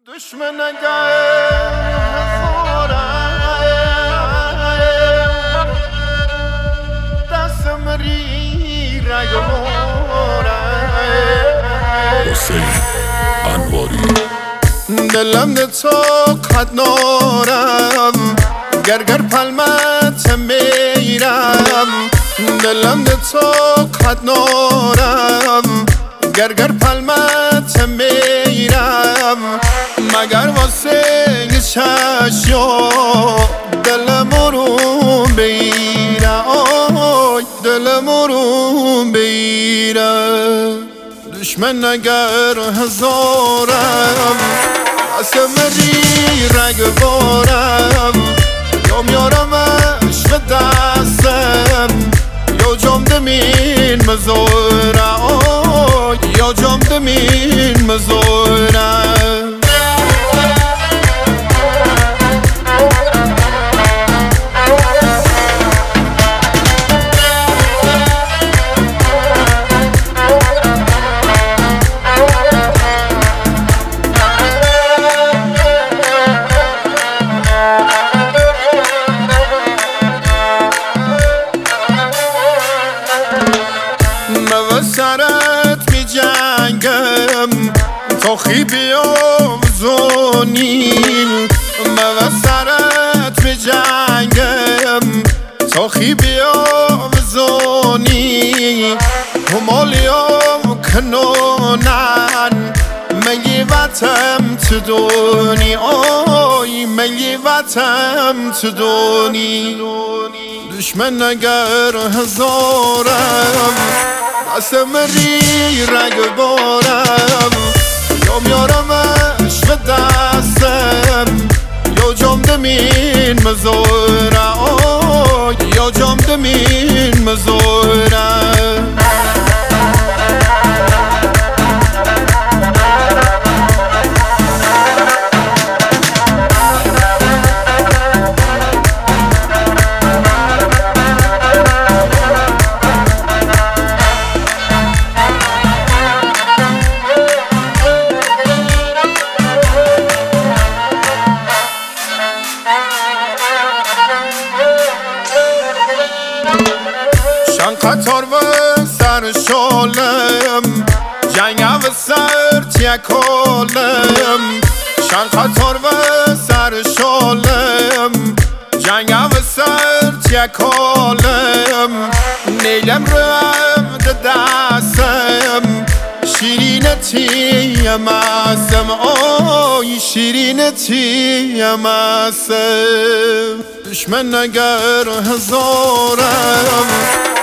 دشمن هزاره دستم ری رگموره حسین انواری دلم ده تو قد نارم گرگر پلمت میرم دلم ده تو قد نارم گرگر پلمت میرم مگر واسه چشیا دلم رو بیره آی دلم رو بیره دشمن اگر هزارم قسم ری رگ بارم یا میارمش به دستم یا جام دمین مزوره آی یا جام دمین مزوره سرت می جنگم تا خیبی آمزونی من سرت می جنگم تا خیبی آمزونی همالیام کنونن مگی وطم تو دونی آی مگی وطم تو دونی دشمن اگر هزارم قسم ری رگ بارم یا میارمش به دستم یا جام دمین مزوره آی یا جام دمین مزوره قطار و سر شالم جنگم و سر تیکالم شن قطار و سر شالم جنگم و سر تیکالم نیلم رم دستم شیرینتیم ازم آی شیرینتیم ازم دشمن اگر هزارم